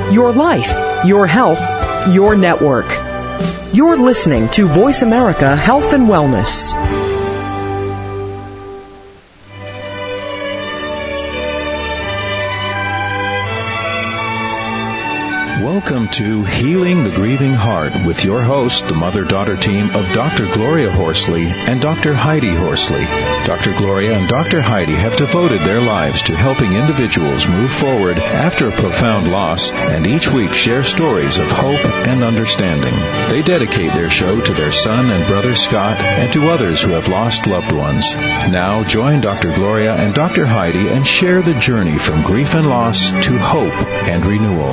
your life, your health, your network. You're listening to Voice America Health and Wellness. Welcome to Healing the Grieving Heart with your host, the mother-daughter team of Dr. Gloria Horsley and Dr. Heidi Horsley. Dr. Gloria and Dr. Heidi have devoted their lives to helping individuals move forward after a profound loss, and each week share stories of hope and understanding. They dedicate their show to their son and brother Scott and to others who have lost loved ones. Now join Dr. Gloria and Dr. Heidi and share the journey from grief and loss to hope and renewal.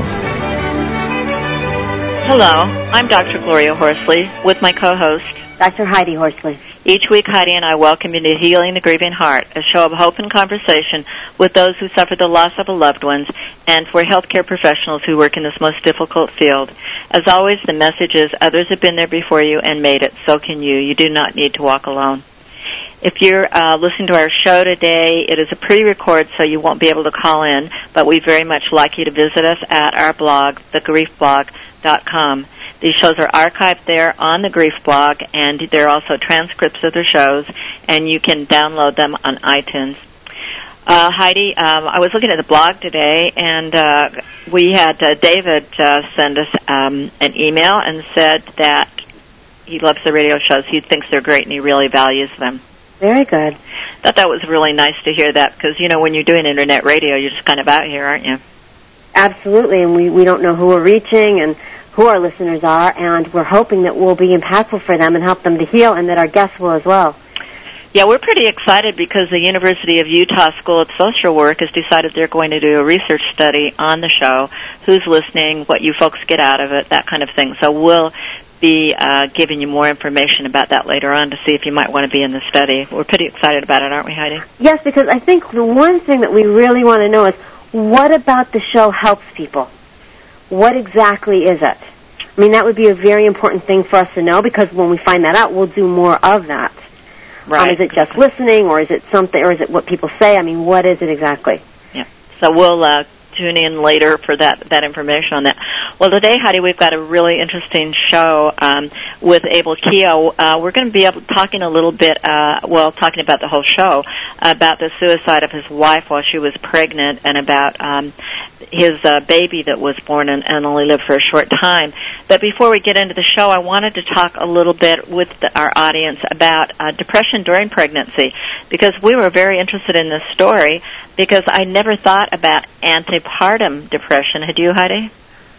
Hello, I'm Dr. Gloria Horsley with my co-host, Dr. Heidi Horsley. Each week, Heidi and I welcome you to Healing the Grieving Heart, a show of hope and conversation with those who suffer the loss of a loved one and for healthcare professionals who work in this most difficult field. As always, the message is others have been there before you and made it, so can you. You do not need to walk alone. If you're listening to our show today, it is a pre-record, so you won't be able to call in, but we very much like you to visit us at our blog, thegriefblog.com. These shows are archived there on the Grief blog, and there are also transcripts of the shows, and you can download them on iTunes. Heidi, I was looking at the blog today, and we had David send us an email and said that he loves the radio shows. He thinks they're great, and he really values them. Very good. I thought that was really nice to hear that because, you know, when you're doing Internet radio, you're just kind of out here, aren't you? Absolutely, and we don't know who we're reaching and who our listeners are, and we're hoping that we'll be impactful for them and help them to heal, and that our guests will as well. Yeah, we're pretty excited because the University of Utah School of Social Work has decided they're going to do a research study on the show, who's listening, what you folks get out of it, that kind of thing. So we'll be giving you more information about that later on to see if you might want to be in the study. We're pretty excited about it, aren't we, Heidi? Yes, because I think the one thing that we really want to know is, what about the show helps people? What exactly is it? I mean, that would be a very important thing for us to know, because when we find that out, we'll do more of that. Right. Is it just listening, or is it something, or is it what people say? I mean, what is it exactly? Yeah. So we'll tune in later for that information on that. Well, today, Heidi, we've got a really interesting show with Abel Keough. We're going to be talking a little bit, talking about the whole show, about the suicide of his wife while she was pregnant, and about his baby that was born and only lived for a short time. But before we get into the show, I wanted to talk a little bit with our audience about depression during pregnancy, because we were very interested in this story, because I never thought about antepartum depression. Had you, Heidi?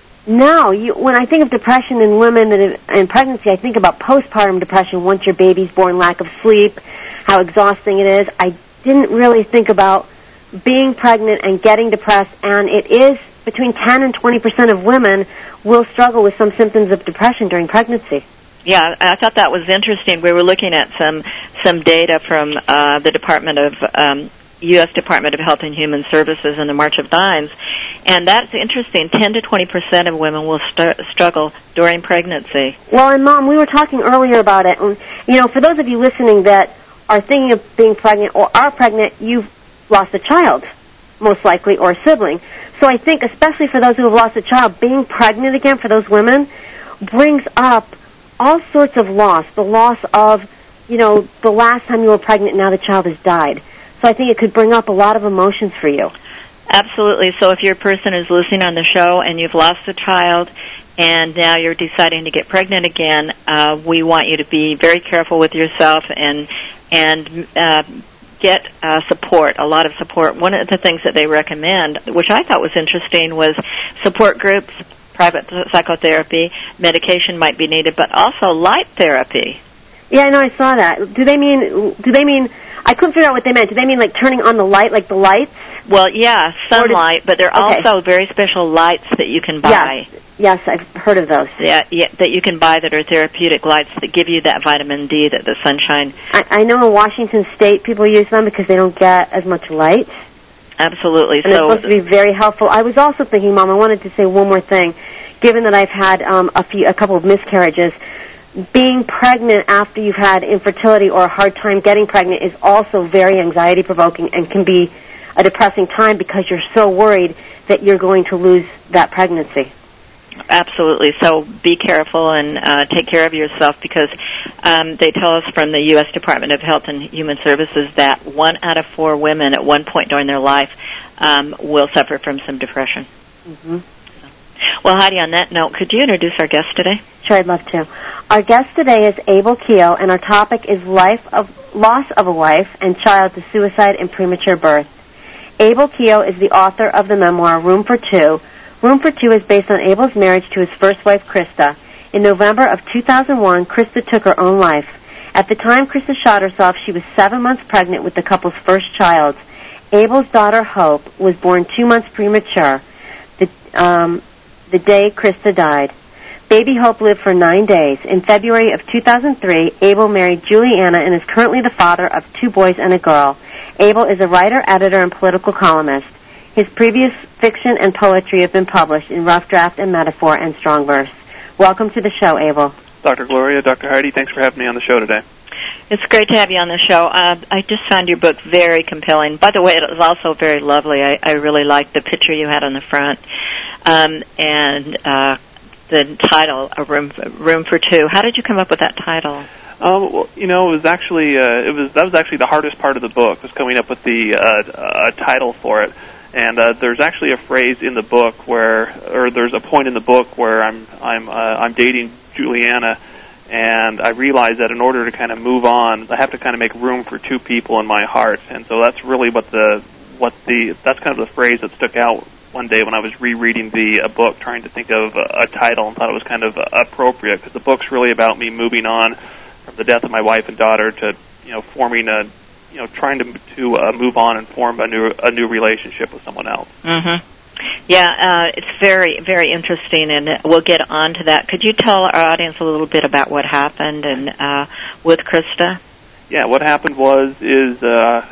No. When I think of depression in women in pregnancy, I think about postpartum depression, once your baby's born, lack of sleep, how exhausting it is. I didn't really think about being pregnant and getting depressed, and it is between 10 and 20% of women will struggle with some symptoms of depression during pregnancy. Yeah, I thought that was interesting. We were looking at some data from the Department of U.S. Department of Health and Human Services in the March of Dimes, and that's interesting. 10 to 20% of women will struggle during pregnancy. Well, and Mom, we were talking earlier about it. And, you know, for those of you listening that are thinking of being pregnant or are pregnant, you've lost a child, most likely, or a sibling. So I think, especially for those who have lost a child, being pregnant again for those women brings up all sorts of loss. The loss of, you know, the last time you were pregnant, now the child has died. So I think it could bring up a lot of emotions for you. Absolutely. So if you're a person who's listening on the show and you've lost a child and now you're deciding to get pregnant again, we want you to be very careful with yourself and get support, a lot of support. One of the things that they recommend, which I thought was interesting, was support groups, private psychotherapy, medication might be needed, but also light therapy. Yeah, I know, I saw that. Do they mean, I couldn't figure out what they meant. Do they mean like turning on the light, like the lights? Well, yeah, sunlight, but there are also very special lights that you can buy. Yes, I've heard of those. Yeah, that you can buy that are therapeutic lights that give you that vitamin D, that the sunshine. I know in Washington State people use them because they don't get as much light. Absolutely. And it's supposed to be very helpful. I was also thinking, Mom, I wanted to say one more thing. Given that I've had a couple of miscarriages, being pregnant after you've had infertility or a hard time getting pregnant is also very anxiety-provoking and can be a depressing time because you're so worried that you're going to lose that pregnancy. Absolutely. So be careful and take care of yourself, because they tell us from the U.S. Department of Health and Human Services that 1 out of 4 women at one point during their life will suffer from some depression. Mm-hmm. Well, Heidi, on that note, could you introduce our guest today? Sure, I'd love to. Our guest today is Abel Keogh, and our topic is loss of a wife and child to suicide and premature birth. Abel Keogh is the author of the memoir Room for Two. Room for Two is based on Abel's marriage to his first wife, Krista. In November of 2001, Krista took her own life. At the time Krista shot herself, she was 7 months pregnant with the couple's first child. Abel's daughter, Hope, was born 2 months premature, the day Krista died. Baby Hope lived for 9 days. In February of 2003, Abel married Juliana and is currently the father of 2 boys and a girl. Abel is a writer, editor, and political columnist. His previous fiction and poetry have been published in Rough Draft and Metaphor and Strong Verse. Welcome to the show, Abel. Dr. Gloria, Dr. Heidi, thanks for having me on the show today. It's great to have you on the show. I just found your book very compelling. By the way, it was also very lovely. I really liked the picture you had on the front, and the title, Room for Two. How did you come up with that title? Well, it was actually that was actually the hardest part of the book, was coming up with the title for it. And there's actually a phrase in the book there's a point in the book where I'm dating Juliana, and I realize that in order to kind of move on, I have to kind of make room for 2 people in my heart. And so that's really that's kind of the phrase that stuck out one day when I was rereading the book, trying to think of a title, and thought it was kind of appropriate, because the book's really about me moving on from the death of my wife and daughter to forming trying to move on and form a new relationship with someone else. Mm-hmm. Yeah, it's very, very interesting, and we'll get on to that. Could you tell our audience a little bit about what happened and with Krista? Yeah, what happened is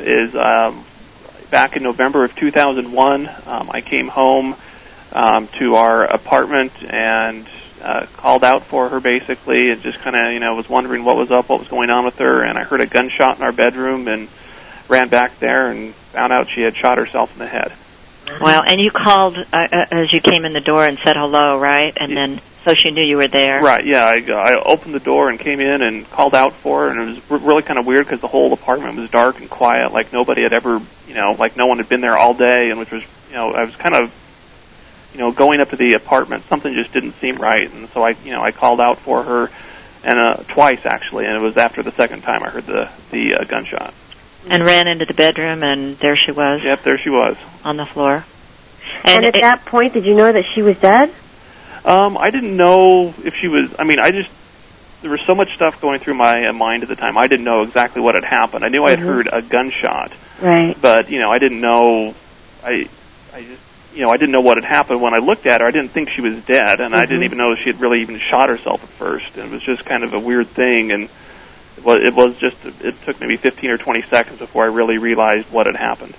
back in November of 2001, I came home to our apartment and called out for her, basically, and just kind of was wondering what was up, what was going on with her, and I heard a gunshot in our bedroom and ran back there and found out she had shot herself in the head. Well, and you called as you came in the door and said hello, right? And then, so she knew you were there. Right, yeah. I opened the door and came in and called out for her, and it was really kind of weird because the whole apartment was dark and quiet, like nobody had ever, like no one had been there all day, and which was, I was kind of, going up to the apartment, something just didn't seem right, and so I called out for her, and twice actually, and it was after the second time I heard the gunshot. And ran into the bedroom, and there she was. Yep, there she was. On the floor. And at that point, did you know that she was dead? I didn't know if she was, there was so much stuff going through my mind at the time. I didn't know exactly what had happened. I knew I had heard a gunshot. Right. But, I didn't know, I didn't know what had happened. When I looked at her, I didn't think she was dead, and I didn't even know she had really even shot herself at first. And it was just kind of a weird thing, and it took maybe 15 or 20 seconds before I really realized what had happened.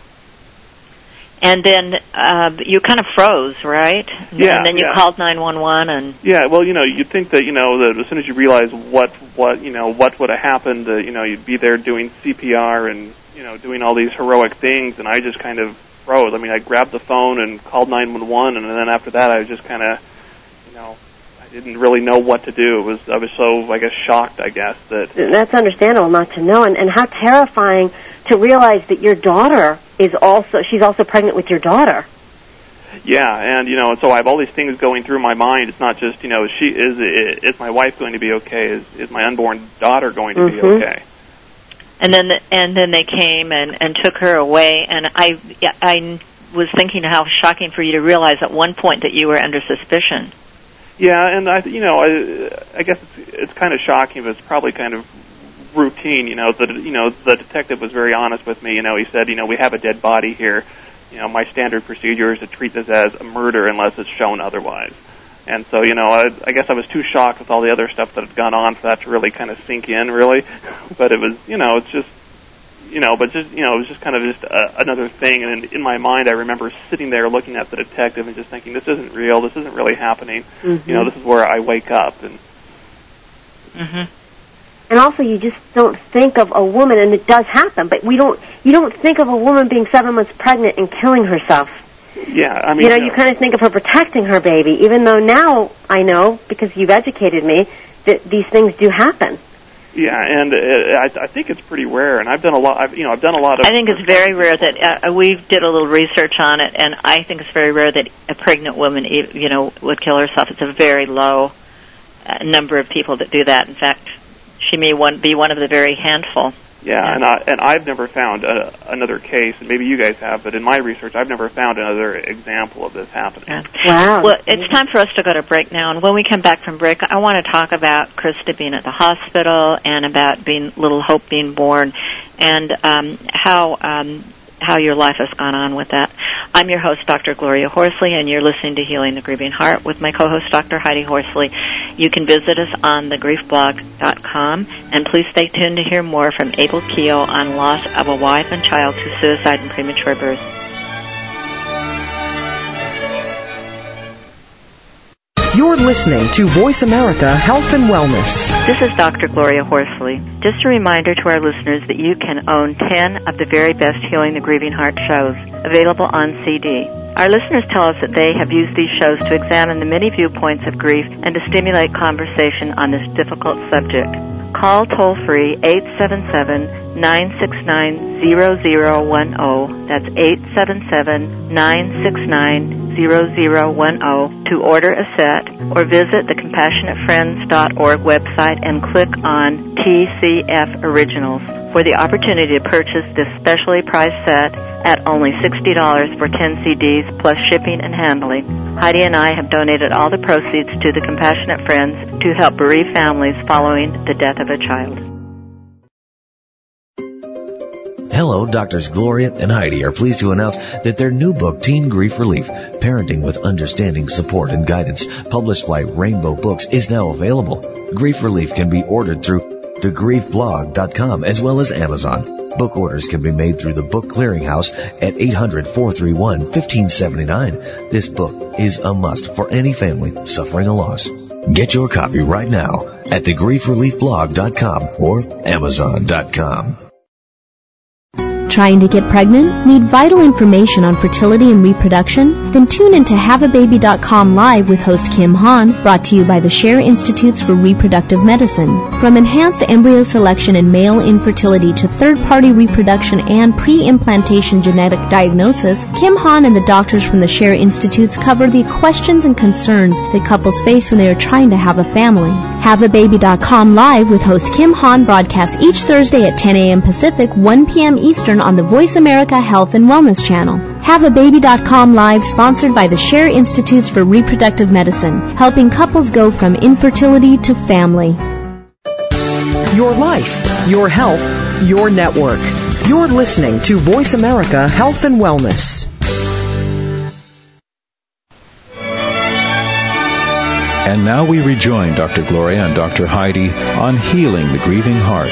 And then you kind of froze, right? Yeah. And then you called 911 and... Yeah, well, you'd think that, that as soon as you realize what would have happened, you'd be there doing CPR and, doing all these heroic things, and I just kind of froze. I grabbed the phone and called 911, and then after that I was just kind of, I didn't really know what to do. I was so, I guess, shocked, I guess. That's understandable not to know, and how terrifying to realize that your daughter she's also pregnant with your daughter. Yeah, and so I have all these things going through my mind. It's not just, is my wife going to be okay? Is my unborn daughter going to be okay? And then they came and took her away, and I was thinking how shocking for you to realize at one point that you were under suspicion. Yeah, and I guess it's kind of shocking, but it's probably kind of routine. The detective was very honest with me. He said, we have a dead body here. My standard procedure is to treat this as a murder unless it's shown otherwise. And so, I guess I was too shocked with all the other stuff that had gone on for that to really kind of sink in, really. But it was, it's just, it was just kind of another thing. And in my mind, I remember sitting there looking at the detective and just thinking, this isn't real. This isn't really happening. This is where I wake up. And And also, you just don't think of a woman, and it does happen, but you don't think of a woman being 7 months pregnant and killing herself. Yeah, I mean... You kind of think of her protecting her baby, even though now I know, because you've educated me, that these things do happen. Yeah, and I think it's pretty rare, and I've done a lot. I've done a lot of. I think it's very rare that we did a little research on it, and I think it's very rare that a pregnant woman, would kill herself. It's a very low number of people that do that. In fact, she may be one of the very handful. Yeah, and I've never found another case, and maybe you guys have, but in my research, I've never found another example of this happening. Yeah. Wow. Well, it's time for us to go to break now, and when we come back from break, I want to talk about Krista being at the hospital and about little Hope being born, and how your life has gone on with that. I'm your host, Dr. Gloria Horsley, and you're listening to Healing the Grieving Heart with my co-host, Dr. Heidi Horsley. You can visit us on thegriefblog.com, and please stay tuned to hear more from Abel Keogh on loss of a wife and child to suicide and premature birth. You're listening to Voice America Health and Wellness. This is Dr. Gloria Horsley. Just a reminder to our listeners that you can own 10 of the very best Healing the Grieving Heart shows, available on CD. Our listeners tell us that they have used these shows to examine the many viewpoints of grief and to stimulate conversation on this difficult subject. Call toll-free 877-969-0010. That's 877-969-0010 to order a set, or visit the CompassionateFriends.org website and click on TCF Originals for the opportunity to purchase this specially priced set at only $60 for 10 CDs plus shipping and handling. Heidi and I have donated all the proceeds to the Compassionate Friends to help bereaved families following the death of a child. Hello, Doctors Gloria and Heidi are pleased to announce that their new book, Teen Grief Relief, Parenting with Understanding, Support, and Guidance, published by Rainbow Books, is now available. Grief Relief can be ordered through thegriefblog.com as well as Amazon. Book orders can be made through the Book Clearinghouse at 800-431-1579. This book is a must for any family suffering a loss. Get your copy right now at thegriefreliefblog.com or Amazon.com. Trying to get pregnant? Need vital information on fertility and reproduction? Then tune in to HaveABaby.com Live with host Kim Hahn, brought to you by the Scher Institutes for Reproductive Medicine. From enhanced embryo selection and male infertility to third-party reproduction and pre-implantation genetic diagnosis, Kim Hahn and the doctors from the Scher Institutes cover the questions and concerns that couples face when they are trying to have a family. HaveABaby.com Live with host Kim Hahn broadcasts each Thursday at 10 a.m. Pacific, 1 p.m. Eastern on the Voice America Health and Wellness channel. HaveABaby.com Live, sponsored by the Scher Institutes for Reproductive Medicine, helping couples go from infertility to family. Your life, your health, your network. You're listening to Voice America Health and Wellness. And now we rejoin Dr. Gloria and Dr. Heidi on Healing the Grieving Heart.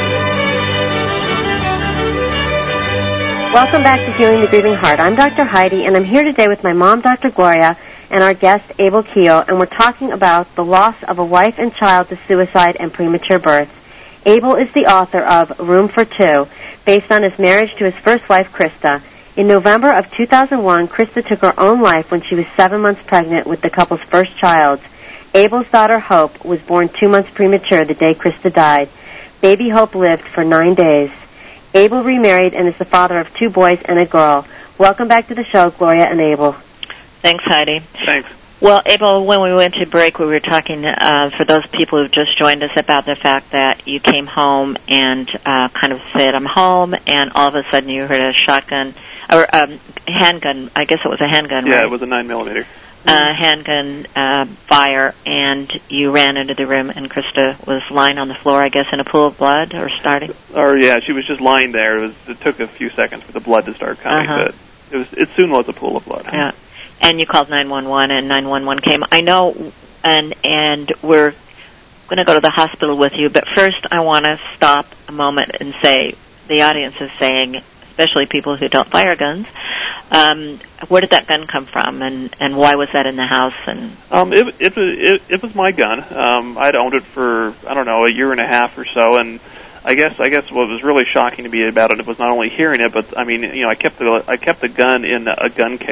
Welcome back to Healing the Grieving Heart. I'm Dr. Heidi, and I'm here today with my mom, Dr. Gloria, and our guest, Abel Keogh, and we're talking about the loss of a wife and child to suicide and premature birth. Abel is the author of Room for Two, based on his marriage to his first wife, Krista. In November of 2001, Krista took her own life when she was 7 months pregnant with the couple's first child. Abel's daughter, Hope, was born 2 months premature the day Krista died. Baby Hope lived for 9 days. Abel remarried and is the father of 2 boys and a girl. Welcome back to the show, Gloria and Abel. Thanks, Heidi. Thanks. Well, Abel, when we went to break, we were talking, for those people who've just joined us, about the fact that you came home and kind of said, I'm home, and all of a sudden you heard a shotgun, or handgun, I guess it was a handgun, Yeah, right? It was a 9mm. Handgun fire, and you ran into the room, and Krista was lying on the floor, I guess, in a pool of blood, or starting? Or, yeah, she was just lying there. It took a few seconds for the blood to start coming, but it soon was a pool of blood. Yeah. And you called 911, and 911 came. I know, and we're going to go to the hospital with you, but first I want to stop a moment and say, the audience is saying, especially people who don't fire guns, where did that gun come from, and why was that in the house? And it was my gun. I'd owned it for, I don't know, a year and a half or so, and I guess what was really shocking to me about it was not only hearing it, but I mean, you know, I kept the gun in a gun case.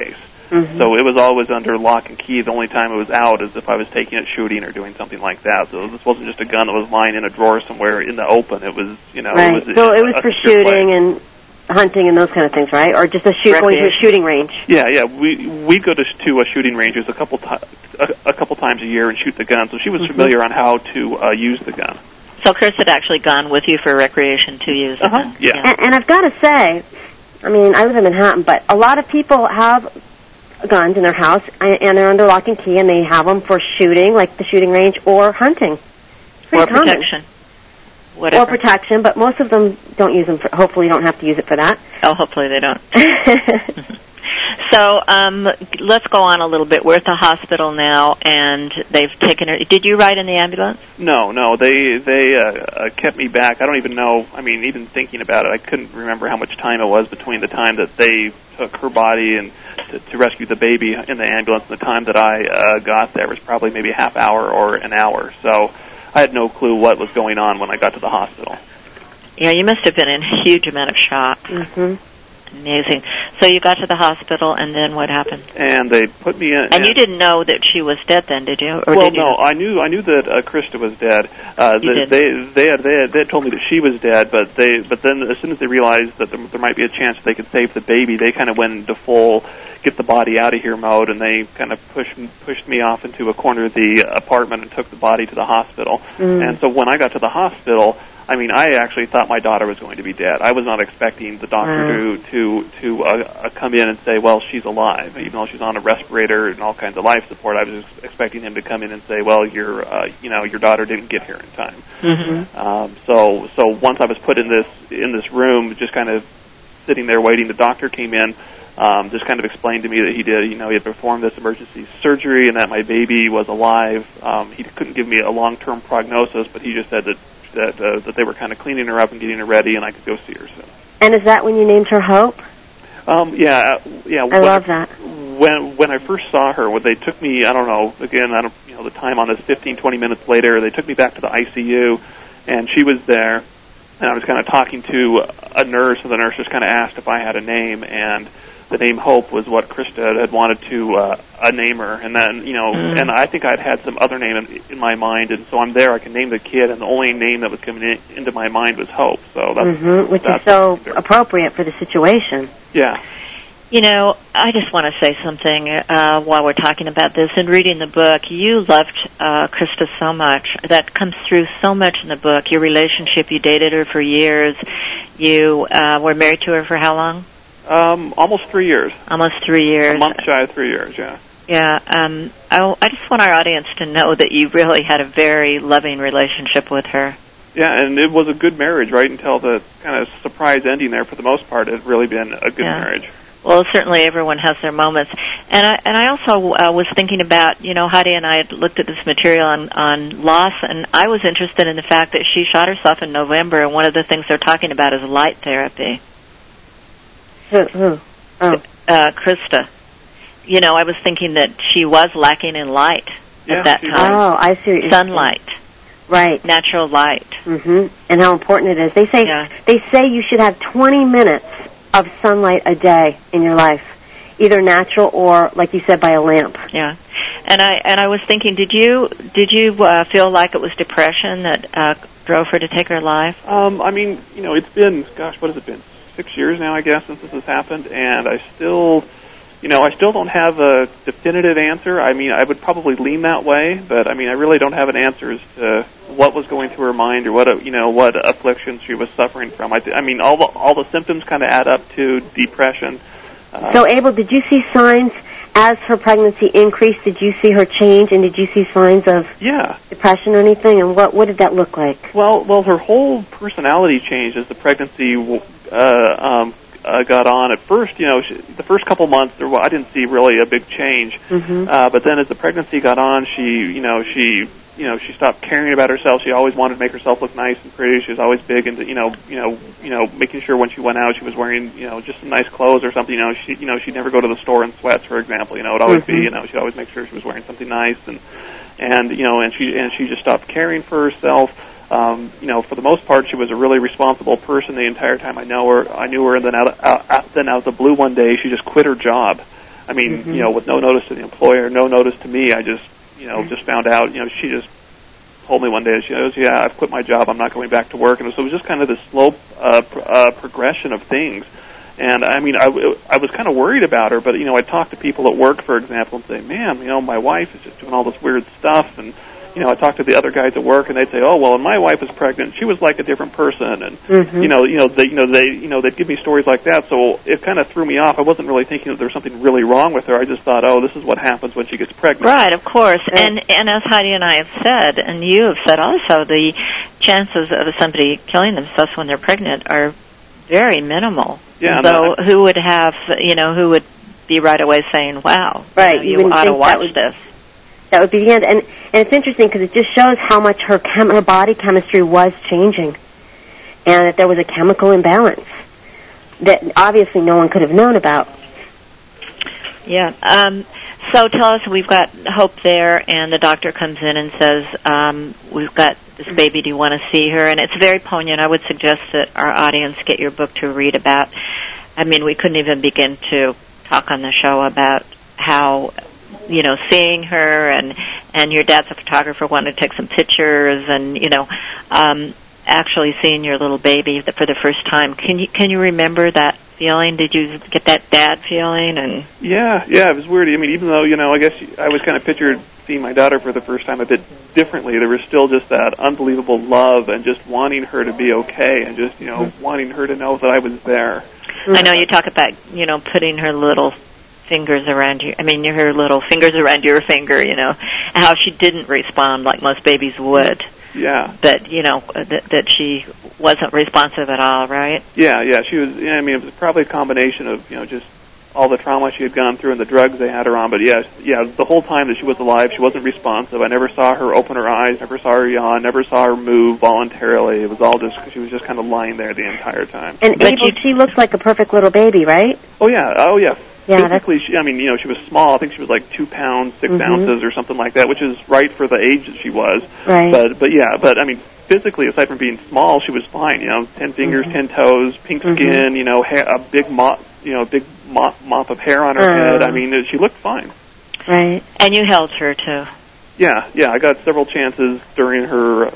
So it was always under lock and key. The only time it was out is if I was taking it shooting or doing something like that. So this wasn't just a gun that was lying in a drawer somewhere in the open. It was, Right. it was so it was for shooting and hunting and those kind of things, right? Or just going to a shooting range? Yeah. We go to shooting ranges a couple times a year and shoot the gun. So she was familiar on how to use the gun. So Chris had actually gone with you for recreation to use the gun. Yeah. And I've got to say, I mean, I live in Manhattan, but a lot of people have guns in their house, and they're under lock and key, and they have them for shooting, like the shooting range, or hunting. Or protection. Whatever. Or protection, but most of them don't use them. Hopefully, you don't have to use it for that. Oh, hopefully they don't. So let's go on a little bit. We're at the hospital now, and they've taken her. Did you ride in the ambulance? No. They kept me back. I don't even know. I mean, even thinking about it, I couldn't remember how much time it was between the time that they took her body and to rescue the baby in the ambulance and the time that I got there. It was probably maybe a half hour or an hour. So I had no clue what was going on when I got to the hospital. Yeah, you must have been in a huge amount of shock. Amazing. So you got to the hospital, and then what happened? And they put me in. And you didn't know that she was dead then, did you? Or well, did you? No, I knew that Krista was dead. They had told me that she was dead, but then as soon as they realized that there might be a chance that they could save the baby, they kind of went into full get the body out of here mode, and they kind of pushed me off into a corner of the apartment and took the body to the hospital. And so when I got to the hospital, I mean, I actually thought my daughter was going to be dead. I was not expecting the doctor to come in and say, well, she's alive, even though she's on a respirator and all kinds of life support. I was expecting him to come in and say, well, your daughter didn't get here in time. So once I was put in this room, just kind of sitting there waiting, the doctor came in, just kind of explained to me that he had performed this emergency surgery and that my baby was alive. He couldn't give me a long-term prognosis, but he just said that they were kind of cleaning her up and getting her ready, and I could go see her soon. And is that when you named her Hope? Yeah. I love that. When I first saw her, when they took me, I don't know, the time on this, 15, 20 minutes later, they took me back to the ICU, and she was there, and I was kind of talking to a nurse, and the nurse just kind of asked if I had a name, and the name Hope was what Krista had wanted to name her, and then and I think I'd had some other name in my mind, and so I'm there. I can name the kid, and the only name that was coming into my mind was Hope. So that's which is so appropriate for the situation. Yeah. I just want to say something while we're talking about this. In reading the book, you loved Krista so much. That comes through so much in the book. Your relationship, you dated her for years. You were married to her for how long? Almost 3 years. Almost 3 years. A month shy of 3 years, yeah. Yeah. I just want our audience to know that you really had a very loving relationship with her. Yeah, and it was a good marriage, right, until the kind of surprise ending there. For the most part, it had really been a good marriage. Well, certainly everyone has their moments. And I also was thinking about, Heidi and I had looked at this material on loss, and I was interested in the fact that she shot herself in November, and one of the things they're talking about is light therapy. Who? Oh. Krista. I was thinking that she was lacking in light at that time. Oh, I see what you're Sunlight. saying. Right. Natural light. And how important it is. They say you should have 20 minutes of sunlight a day in your life, either natural or, like you said, by a lamp. Yeah. And I was thinking, did you feel like it was depression that drove her to take her life? I mean, it's been, what has it been? 6 years now, I guess, since this has happened, and I still don't have a definitive answer. I mean, I would probably lean that way, but I mean, I really don't have an answer as to what was going through her mind or what afflictions she was suffering from. I mean, all the symptoms kind of add up to depression. So, Abel, did you see signs as her pregnancy increased? Did you see her change, and did you see signs of depression or anything? And what did that look like? Well, her whole personality changed as the pregnancy got on. At first, the first couple months, I didn't see really a big change. But then, as the pregnancy got on, she stopped caring about herself. She always wanted to make herself look nice and pretty. She was always big into making sure when she went out, she was wearing just some nice clothes or something. She'd never go to the store in sweats, for example. It'd always be she'd always make sure she was wearing something nice, and she just stopped caring for herself. For the most part, she was a really responsible person the entire time I knew her, and then out of the blue one day, she just quit her job. I mean, with no notice to the employer, no notice to me, I just, just found out, she just told me one day, she goes, yeah, I've quit my job, I'm not going back to work. And so it was just kind of this slow progression of things. And, I mean, I was kind of worried about her, but, I talked to people at work, for example, and say, man, my wife is just doing all this weird stuff. And, I talked to the other guys at work, and they'd say, oh, well, when my wife was pregnant, she was like a different person. And, they'd give me stories like that. So it kind of threw me off. I wasn't really thinking that there was something really wrong with her. I just thought, oh, this is what happens when she gets pregnant. Right, of course. And as Heidi and I have said, and you have said also, the chances of somebody killing themselves when they're pregnant are very minimal. Yeah. So who would have, who would be right away saying, wow, right, you ought to watch this. That would be the end. And it's interesting because it just shows how much her body chemistry was changing, and that there was a chemical imbalance that obviously no one could have known about. Yeah. So tell us, we've got Hope there, and the doctor comes in and says, we've got this baby, do you want to see her? And it's very poignant. I would suggest that our audience get your book to read about. I mean, we couldn't even begin to talk on the show about how, seeing her, and your dad's a photographer, wanted to take some pictures, and, actually seeing your little baby for the first time. Can you remember that feeling? Did you get that dad feeling? And yeah, it was weird. I mean, even though, I guess I was kind of pictured seeing my daughter for the first time a bit differently, there was still just that unbelievable love and just wanting her to be okay, and just, wanting her to know that I was there. I know you talk about, putting her little fingers around her little fingers around your finger, how she didn't respond like most babies would. Yeah. But, that she wasn't responsive at all, right? Yeah, she was, it was probably a combination of, just all the trauma she had gone through and the drugs they had her on. But, yeah, the whole time that she was alive, she wasn't responsive. I never saw her open her eyes, never saw her yawn, never saw her move voluntarily. It was all just, she was just kind of lying there the entire time. And Abel, she looked like a perfect little baby, right? Oh, yeah. Yeah, physically, she was small. I think she was like 2 pounds, 6 ounces or something like that, which is right for the age that she was. Right. But I mean, physically, aside from being small, she was fine. 10 fingers, 10 toes, pink skin, a big mop of hair on her head. I mean, she looked fine. Right. And you held her too. Yeah. I got several chances during her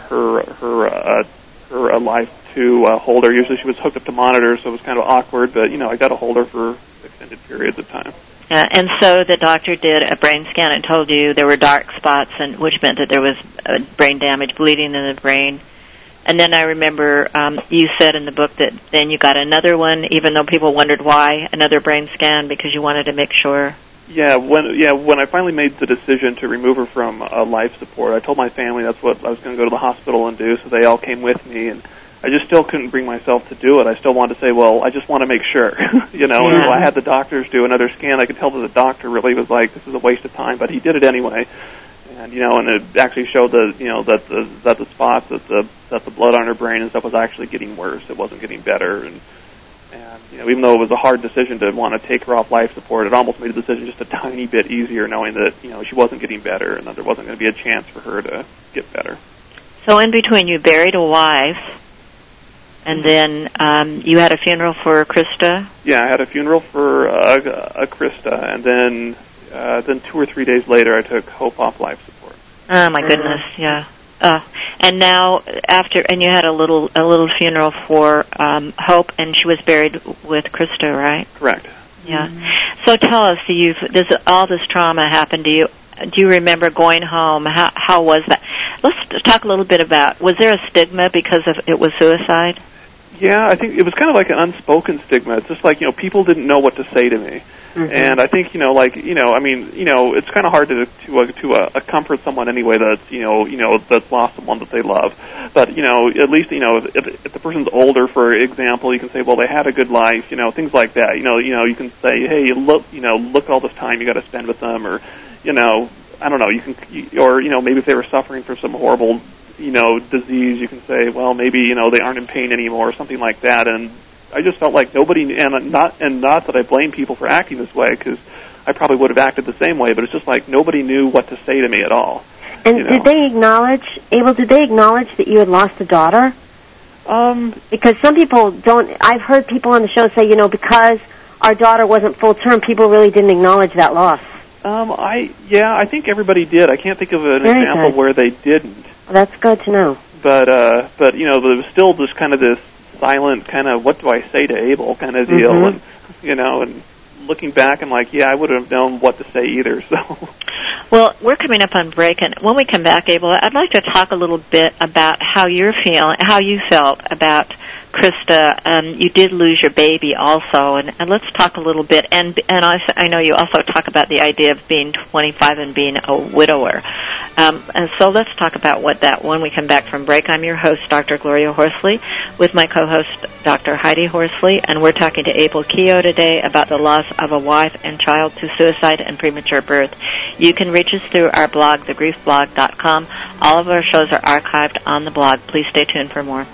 life to hold her. Usually, she was hooked up to monitors, so it was kind of awkward. But I got to hold her for extended periods of time. And so the doctor did a brain scan and told you there were dark spots, which meant that there was brain damage, bleeding in the brain. And then I remember you said in the book that then you got another one, even though people wondered why, another brain scan, because you wanted to make sure. Yeah, when I finally made the decision to remove her from life support, I told my family that's what I was going to go to the hospital and do, so they all came with me, and I just still couldn't bring myself to do it. I still wanted to say, well, I just want to make sure, And I had the doctors do another scan. I could tell that the doctor really was like, this is a waste of time, but he did it anyway. And, and it actually showed that the spots, that the blood on her brain and stuff was actually getting worse. It wasn't getting better. And even though it was a hard decision to want to take her off life support, it almost made the decision just a tiny bit easier, knowing that, she wasn't getting better and that there wasn't going to be a chance for her to get better. So in between, you buried a wife. And then you had a funeral for Krista? Yeah, I had a funeral for Krista, and then 2 or 3 days later, I took Hope off life support. Oh my goodness, yeah. And now and you had a little funeral for Hope, and she was buried with Krista, right? Correct. Yeah. So tell us, all this trauma happened to you. Do you remember going home? How was that? Let's talk a little bit about, was there a stigma because it was suicide? Yeah, I think it was kind of like an unspoken stigma. It's just like, people didn't know what to say to me. And I think, it's kind of hard to comfort someone anyway that's, that's lost someone that they love. But, at least, if the person's older, for example, you can say, well, they had a good life, things like that. You can say, hey, look at all this time you got to spend with them, or, I don't know, or maybe if they were suffering from some horrible, disease, you can say, well, maybe, they aren't in pain anymore, or something like that. And I just felt like nobody, and not that I blame people for acting this way, because I probably would have acted the same way, but it's just like nobody knew what to say to me at all. And did they acknowledge that you had lost a daughter? Because some people don't, I've heard people on the show say, because our daughter wasn't full term, people really didn't acknowledge that loss. I think everybody did. I can't think of an example where they didn't. Well, that's good to know. But there was still just kind of this silent kind of what do I say to Abel kind of deal, and looking back, I'm like, I wouldn't have known what to say either. So. Well, we're coming up on break, and when we come back, Abel, I'd like to talk a little bit about how you felt about Krista. You did lose your baby also, and let's talk a little bit. And I know you also talk about the idea of being 25 and being a widower. And so let's talk about when we come back from break. I'm your host, Dr. Gloria Horsley, with my co-host, Dr. Heidi Horsley, and we're talking to Abel Keogh today about the loss of a wife and child to suicide and premature birth. You can reach us through our blog, thegriefblog.com. All of our shows are archived on the blog. Please stay tuned for more.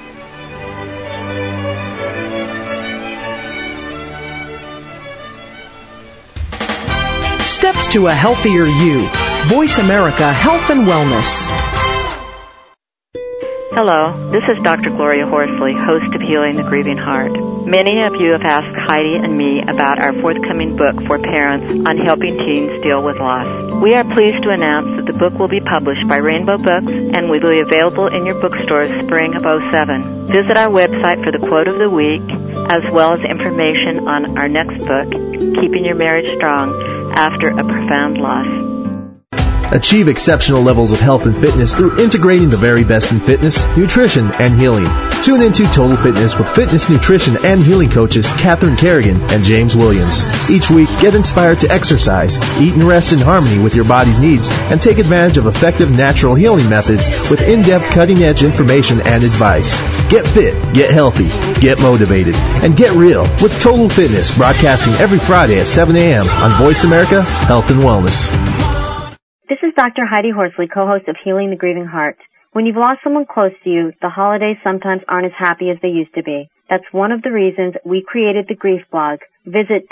Steps to a healthier you. Voice America Health and Wellness. Hello, this is Dr. Gloria Horsley, host of Healing the Grieving Heart. Many of you have asked Heidi and me about our forthcoming book for parents on helping teens deal with loss. We are pleased to announce that the book will be published by Rainbow Books and will be available in your bookstores spring of 2007. Visit our website for the quote of the week, as well as information on our next book, Keeping Your Marriage Strong After a Profound Loss. Achieve exceptional levels of health and fitness through integrating the very best in fitness, nutrition, and healing. Tune into Total Fitness with fitness, nutrition, and healing coaches Katherine Kerrigan and James Williams. Each week, get inspired to exercise, eat and rest in harmony with your body's needs, and take advantage of effective natural healing methods with in-depth cutting-edge information and advice. Get fit, get healthy, get motivated, and get real with Total Fitness, broadcasting every Friday at 7 a.m. on Voice America Health and Wellness. This is Dr. Heidi Horsley, co-host of Healing the Grieving Heart. When you've lost someone close to you, the holidays sometimes aren't as happy as they used to be. That's one of the reasons we created the Grief Blog. Visit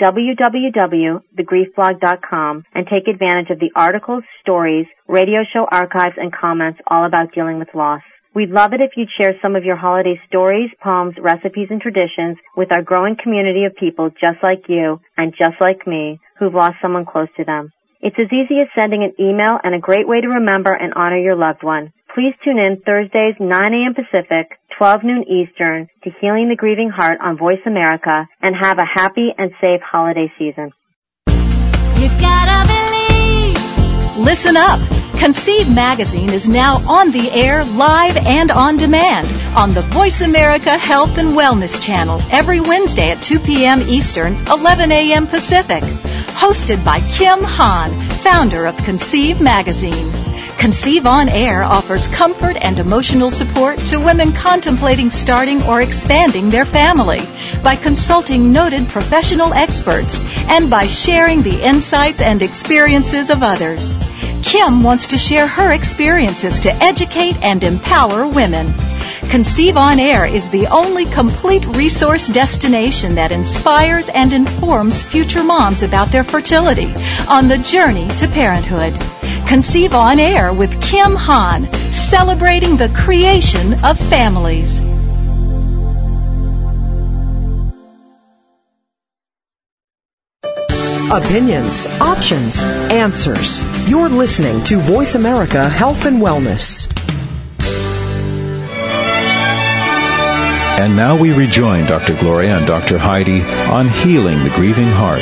www.thegriefblog.com and take advantage of the articles, stories, radio show archives, and comments all about dealing with loss. We'd love it if you'd share some of your holiday stories, poems, recipes, and traditions with our growing community of people just like you and just like me who've lost someone close to them. It's as easy as sending an email and a great way to remember and honor your loved one. Please tune in Thursdays, 9 a.m. Pacific, 12 noon Eastern, to Healing the Grieving Heart on Voice America, and have a happy and safe holiday season. You gotta believe. Listen up. Conceive Magazine is now on the air, live and on demand on the Voice America Health and Wellness channel every Wednesday at 2 p.m. Eastern, 11 a.m. Pacific. Hosted by Kim Hahn, founder of Conceive Magazine. Conceive On Air offers comfort and emotional support to women contemplating starting or expanding their family by consulting noted professional experts and by sharing the insights and experiences of others. Kim wants to share her experiences to educate and empower women. Conceive On Air is the only complete resource destination that inspires and informs future moms about their fertility on the journey to parenthood. Conceive On Air with Kim Hahn, celebrating the creation of families. Opinions, options, answers. You're listening to Voice America Health and Wellness. And now we rejoin Dr. Gloria and Dr. Heidi on Healing the Grieving Heart.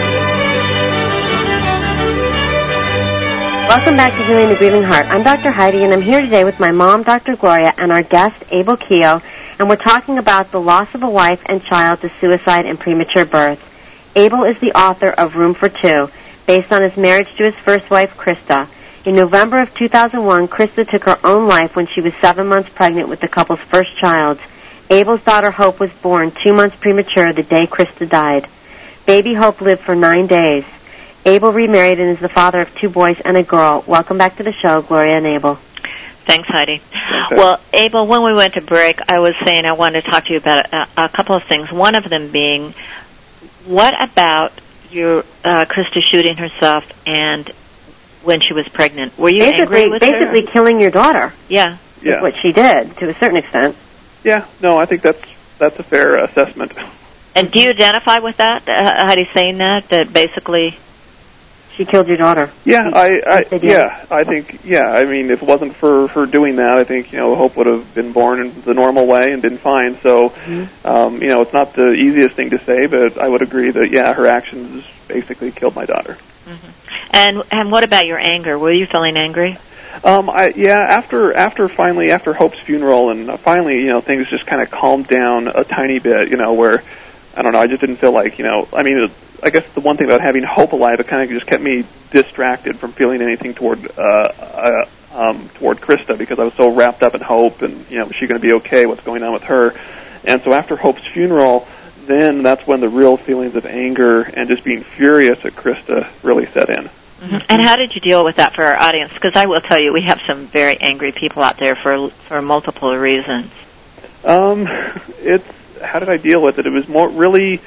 Welcome back to Healing the Grieving Heart. I'm Dr. Heidi, and I'm here today with my mom, Dr. Gloria, and our guest, Abel Keogh, and we're talking about the loss of a wife and child to suicide and premature birth. Abel is the author of Room for Two, based on his marriage to his first wife, Krista. In November of 2001, Krista took her own life when she was 7 months pregnant with the couple's first child. Abel's daughter, Hope, was born 2 months premature the day Krista died. Baby Hope lived for 9 days. Abel remarried and is the father of 2 boys and a girl. Welcome back to the show, Gloria and Abel. Thanks, Heidi. Well, Abel, when we went to break, I was saying I wanted to talk to you about a couple of things. One of them being, what about your Krista shooting herself and when she was pregnant? Were you angry with her? Basically killing your daughter. Yeah. Is what she did, to a certain extent. Yeah, no, I think that's a fair assessment. And do you identify with that? Heidi saying that basically she killed your daughter? Yeah, I think, I mean, if it wasn't for her doing that, I think, Hope would have been born in the normal way and been fine. So, it's not the easiest thing to say, but I would agree that, her actions basically killed my daughter. Mm-hmm. And what about your anger? Were you feeling angry? After Hope's funeral, and finally, things just kind of calmed down a tiny bit, where, I don't know, I just didn't feel like, I guess the one thing about having Hope alive, it kind of just kept me distracted from feeling anything toward Krista, because I was so wrapped up in Hope, and, is she going to be okay? What's going on with her? And so after Hope's funeral, then that's when the real feelings of anger and just being furious at Krista really set in. Mm-hmm. And how did you deal with that for our audience? Because I will tell you, we have some very angry people out there for multiple reasons. How did I deal with it? It was more really,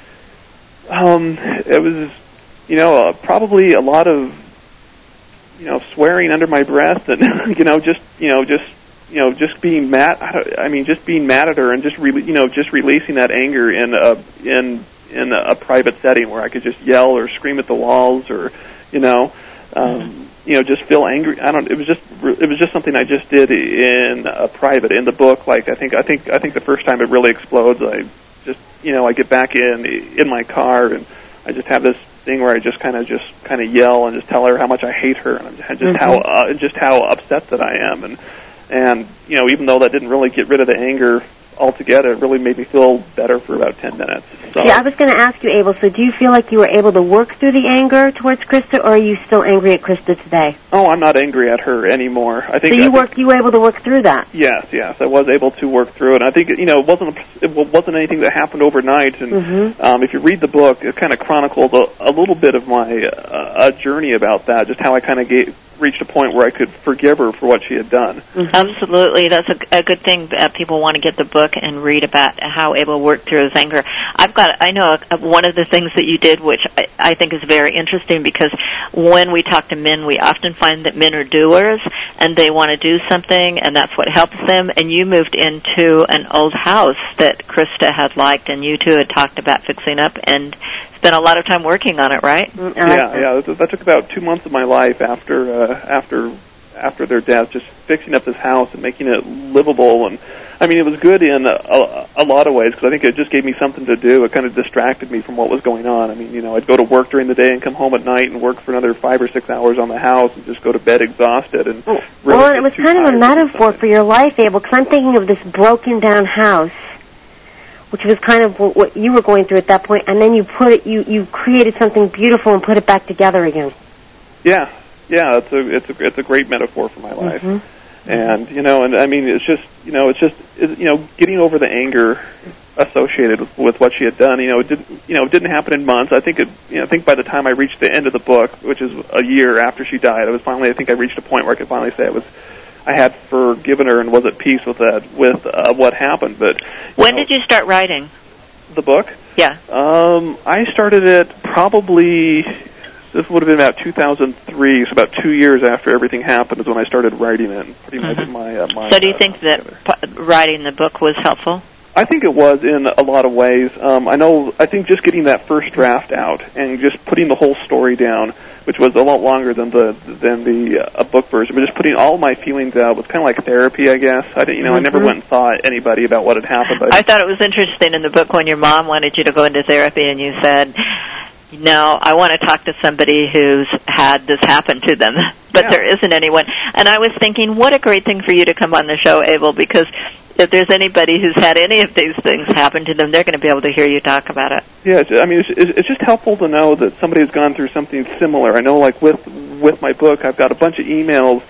it was, probably a lot of, swearing under my breath and, just being mad. Just being mad at her and just releasing that anger in a private setting where I could just yell or scream at the walls or, just feel angry. It was just something I just did in private. In the book, I think the first time it really explodes, I just, I get back in my car and I just have this thing where I just kind of yell and just tell her how much I hate her and just how upset that I am. And even though that didn't really get rid of the anger altogether, it really made me feel better for about 10 minutes. So. Yeah, I was going to ask you, Abel, so do you feel like you were able to work through the anger towards Krista, or are you still angry at Krista today? Oh, I'm not angry at her anymore. I think. So you were able to work through that? Yes, I was able to work through it. And I think, it wasn't anything that happened overnight. And if you read the book, it kind of chronicles a little bit of my journey about that, just how I kind of reached a point where I could forgive her for what she had done. Mm-hmm. Absolutely. That's a good thing that people want to get the book and read about how Abel worked through his anger. I know one of the things that you did, which I think is very interesting, because when we talk to men, we often find that men are doers and they want to do something, and that's what helps them. And you moved into an old house that Krista had liked, and you two had talked about fixing up and spent a lot of time working on it, right? Yeah. That took about 2 months of my life after their death, just fixing up this house and making it livable. And it was good in a lot of ways, because I think it just gave me something to do. It kind of distracted me from what was going on. I'd go to work during the day and come home at night and work for another 5 or 6 hours on the house and just go to bed exhausted. And it was kind of a metaphor for your life, Abel, because I'm thinking of this broken down house, which was kind of what you were going through at that point, and then you created something beautiful and put it back together again. Yeah, it's a great metaphor for my life. Mm-hmm. And it's just getting over the anger associated with what she had done. It didn't happen in months. I think by the time I reached the end of the book, which is a year after she died, I think I reached a point where I could finally say I had forgiven her and was at peace with what happened. But when did you start writing the book? Yeah. I started it probably. This would have been about 2003, so about 2 years after everything happened is when I started writing it. Putting my So do you think that writing the book was helpful? I think it was in a lot of ways. I think just getting that first draft out and just putting the whole story down, which was a lot longer than the book version, but just putting all my feelings out was kind of like therapy, I guess. I never went and saw anybody about what had happened. But I thought it was interesting in the book when your mom wanted you to go into therapy, and you said, "No, I want to talk to somebody who's had this happen to them," but there isn't anyone. And I was thinking, what a great thing for you to come on the show, Abel, because if there's anybody who's had any of these things happen to them, they're going to be able to hear you talk about it. Yeah, it's just helpful to know that somebody has gone through something similar. I know, like with my book, I've got a bunch of emails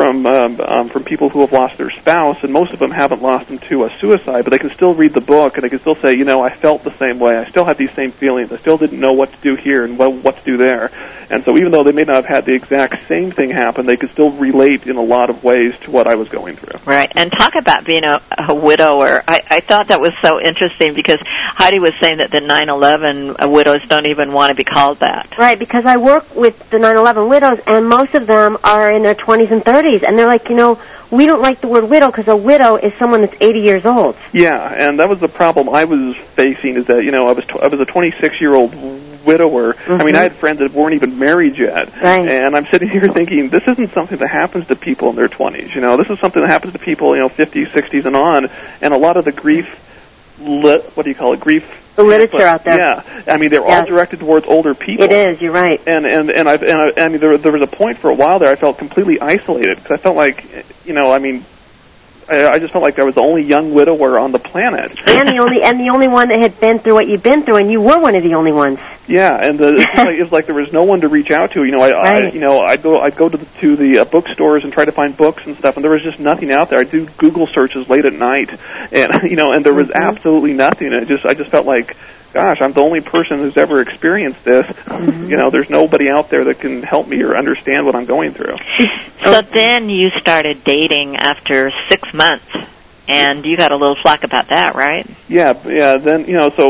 from people who have lost their spouse, and most of them haven't lost them to a suicide, but they can still read the book, and they can still say, I felt the same way. I still had these same feelings. I still didn't know what to do here and what to do there. And so even though they may not have had the exact same thing happen, they could still relate in a lot of ways to what I was going through. Right. And talk about being a widower. I thought that was so interesting because Heidi was saying that the 9/11 widows don't even want to be called that. Right, because I work with the 9/11 widows, and most of them are in their 20s and 30s, and they're like, we don't like the word widow because a widow is someone that's 80 years old. Yeah, and that was the problem I was facing, is that, I was a 26-year-old widower. I mean, I had friends that weren't even married yet. Right. And I'm sitting here thinking, this isn't something that happens to people in their 20s. This is something that happens to people, 50s, 60s, and on. And a lot of the grief, grief... The literature out there. Yeah. I mean, they're all directed towards older people. It is, you're right. And I mean, there was a point for a while there I felt completely isolated, because I felt like, I just felt like I was the only young widower on the planet. And the only one that had been through what you've been through, and you were one of the only ones. Yeah, and it was like there was no one to reach out to. I'd go to the bookstores and try to find books and stuff, and there was just nothing out there. I'd do Google searches late at night, and and there was absolutely nothing. I just felt like, gosh, I'm the only person who's ever experienced this. There's nobody out there that can help me or understand what I'm going through. So then you started dating after 6 months, and you got a little flack about that, right? Yeah. Then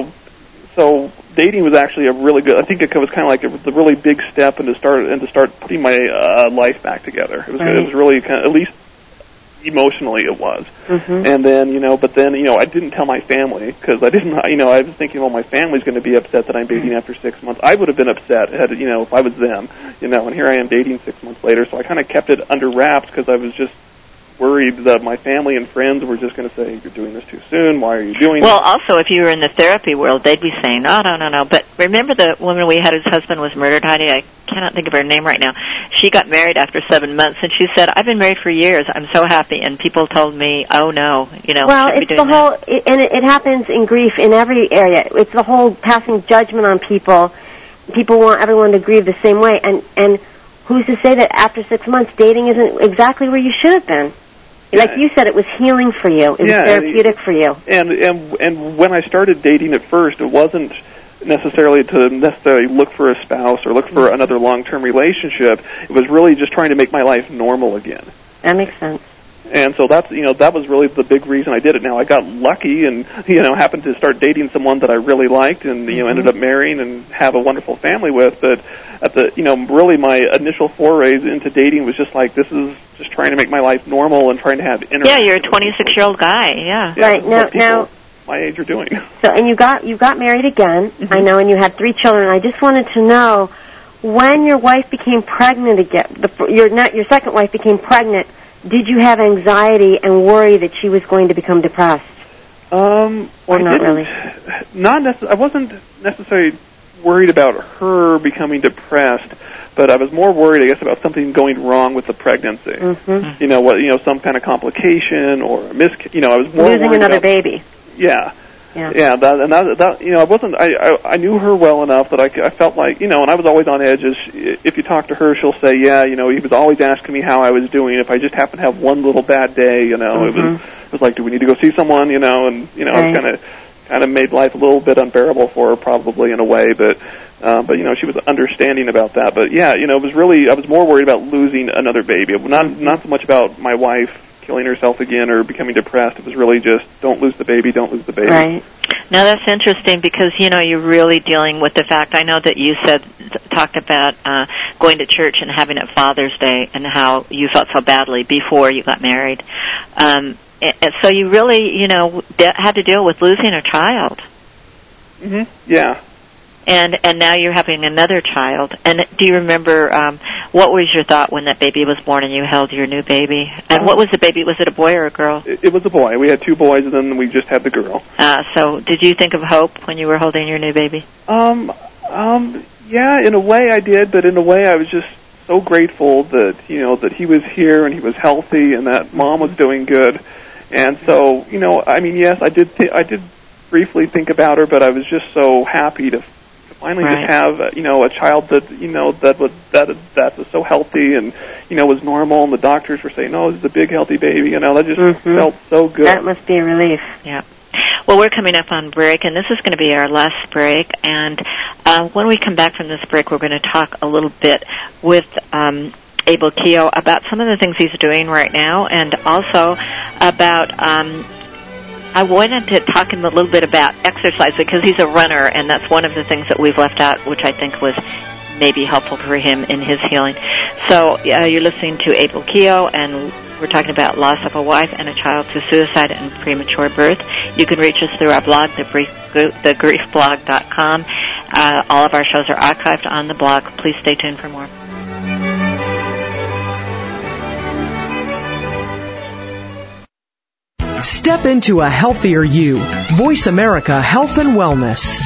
so dating was actually a really good. I think it was kind of like it was a really big step to start putting my life back together. It was really kind of, at least emotionally it was. And then but then I didn't tell my family, because I didn't. I was thinking, well, my family's going to be upset that I'm dating after 6 months. I would have been upset had if I was them. And here I am dating 6 months later. So I kind of kept it under wraps, because I was just worried that my family and friends were just going to say, you're doing this too soon, why are you doing Well, also, if you were in the therapy world, they'd be saying, no. But remember the woman we had whose husband was murdered, Heidi? I cannot think of her name right now. She got married after 7 months, and she said, I've been married for years. I'm so happy. And people told me, oh, no, well, it's the whole, and it happens in grief in every area. It's the whole passing judgment on people. People want everyone to grieve the same way. And who's to say that after 6 months, dating isn't exactly where you should have been? Like you said, it was healing for you. It was therapeutic for you. And when I started dating at first, it wasn't necessarily to look for a spouse or look for another long-term relationship. It was really just trying to make my life normal again. That makes sense. And so that's that was really the big reason I did it. Now I got lucky and happened to start dating someone that I really liked and ended up marrying and have a wonderful family with. But at the really my initial forays into dating was just like, this is just trying to make my life normal and trying to have interaction. Yeah, you're a 26-year-old guy. Yeah. Right now my age are doing. So and you got married again. I know, and you had 3 children. I just wanted to know, when your wife became pregnant again, your second wife became pregnant, did you have anxiety and worry that she was going to become depressed? Or not really? I wasn't necessarily worried about her becoming depressed, but I was more worried, I guess, about something going wrong with the pregnancy. Some kind of complication or I was more losing another baby. Yeah. I wasn't. I knew her well enough that I felt like, and I was always on edge. If you talk to her, she'll say, he was always asking me how I was doing. If I just happened to have one little bad day, it was like, do we need to go see someone, and it kind of made life a little bit unbearable for her, probably in a way, but she was understanding about that. But it was really, I was more worried about losing another baby. Not so much about my wife killing herself again or becoming depressed. It was really just, don't lose the baby. Right. Now that's interesting because, you're really dealing with the fact, I know that you talked about going to church and having a Father's Day and how you felt so badly before you got married. And so you really, had to deal with losing a child. Yeah. And now you're having another child. And do you remember what was your thought when that baby was born and you held your new baby? And what was the baby? Was it a boy or a girl? It was a boy. We had 2 boys, and then we just had the girl. So did you think of hope when you were holding your new baby? Yeah, in a way I did, but in a way I was just so grateful that that he was here and he was healthy and that Mom was doing good. And so yes, I did briefly think about her, but I was just so happy to finally just have a child that that was so healthy and was normal, and the doctors were saying, "No, this is a big healthy baby." That just felt so good. That must be a relief. Yeah. Well, we're coming up on break, and this is going to be our last break. And when we come back from this break, we're going to talk a little bit with Abel Keough about some of the things he's doing right now, and also about I wanted to talk him a little bit about exercise, because he's a runner, and that's one of the things that we've left out, which I think was maybe helpful for him in his healing. So you're listening to Abel Keough, and we're talking about loss of a wife and a child through suicide and premature birth. You can reach us through our blog, thegriefblog.com. All of our shows are archived on the blog. Please stay tuned for more. Step into a healthier you. Voice America Health and Wellness.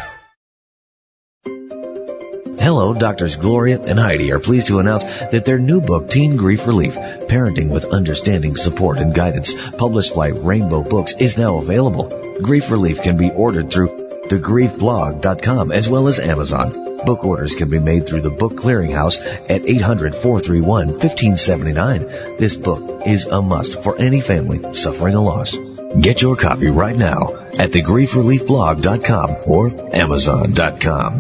Hello, Doctors Gloria and Heidi are pleased to announce that their new book, Teen Grief Relief, Parenting with Understanding, Support, and Guidance, published by Rainbow Books, is now available. Grief Relief can be ordered through thegriefblog.com as well as Amazon. Book orders can be made through the Book Clearinghouse at 800-431-1579. This book is a must for any family suffering a loss. Get your copy right now at thegriefreliefblog.com or Amazon.com.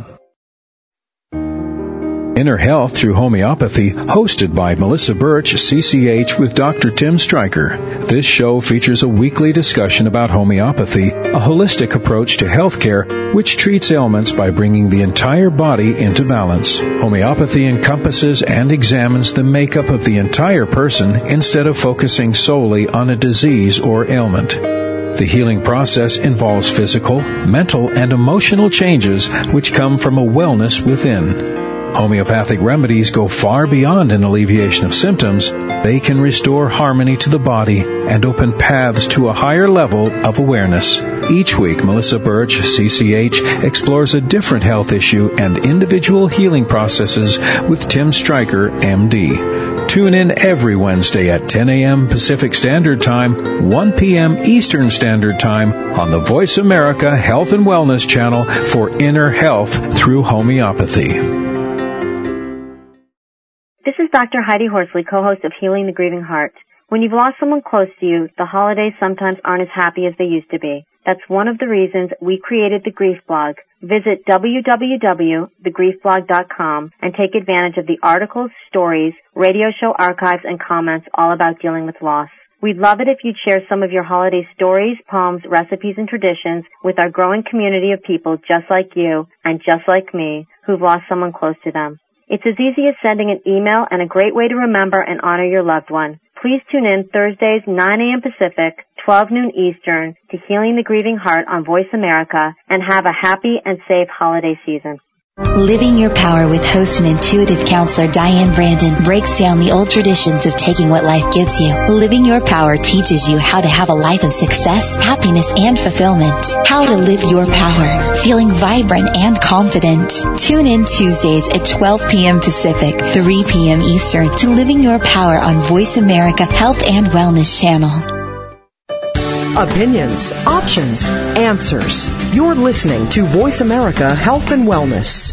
Inner Health Through Homeopathy, hosted by Melissa Birch, CCH, with Dr. Tim Stryker. This show features a weekly discussion about homeopathy, a holistic approach to healthcare which treats ailments by bringing the entire body into balance. Homeopathy encompasses and examines the makeup of the entire person instead of focusing solely on a disease or ailment. The healing process involves physical, mental, and emotional changes which come from a wellness within. Homeopathic remedies go far beyond an alleviation of symptoms. They can restore harmony to the body and open paths to a higher level of awareness. Each week, Melissa Birch, CCH, explores a different health issue and individual healing processes with Tim Stryker, MD. Tune in every Wednesday at 10 a.m. Pacific Standard Time, 1 p.m. Eastern Standard Time on the Voice America Health and Wellness channel for Inner Health Through Homeopathy. This is Dr. Heidi Horsley, co-host of Healing the Grieving Heart. When you've lost someone close to you, the holidays sometimes aren't as happy as they used to be. That's one of the reasons we created the Grief Blog. Visit www.thegriefblog.com and take advantage of the articles, stories, radio show archives, and comments all about dealing with loss. We'd love it if you'd share some of your holiday stories, poems, recipes, and traditions with our growing community of people just like you and just like me who've lost someone close to them. It's as easy as sending an email and a great way to remember and honor your loved one. Please tune in Thursdays, 9 a.m. Pacific, 12 noon Eastern, to Healing the Grieving Heart on Voice America, and have a happy and safe holiday season. Living Your Power with host and intuitive counselor Diane Brandon breaks down the old traditions of taking what life gives you. Living Your Power teaches you how to have a life of success, happiness, and fulfillment. How to live your power, feeling vibrant and confident. Tune in Tuesdays at 12 p.m. Pacific, 3 p.m. Eastern to Living Your Power on Voice America Health and Wellness Channel. Opinions, options, answers. You're listening to Voice America Health and Wellness.